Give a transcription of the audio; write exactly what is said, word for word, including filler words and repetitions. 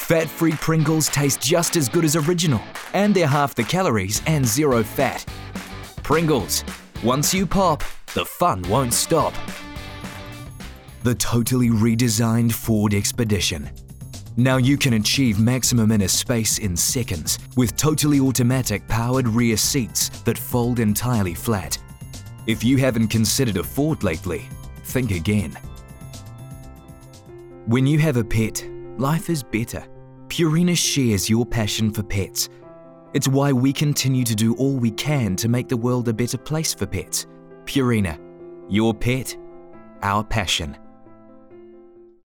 Fat-free Pringles taste just as good as original, and they're half the calories and zero fat. Pringles. Once you pop, the fun won't stop. The totally redesigned Ford Expedition. Now you can achieve maximum inner space in seconds with totally automatic powered rear seats that fold entirely flat. If you haven't considered a Ford lately, think again. When you have a pet, life is better. Purina shares your passion for pets. It's why we continue to do all we can to make the world a better place for pets. Purina, your pet, our passion.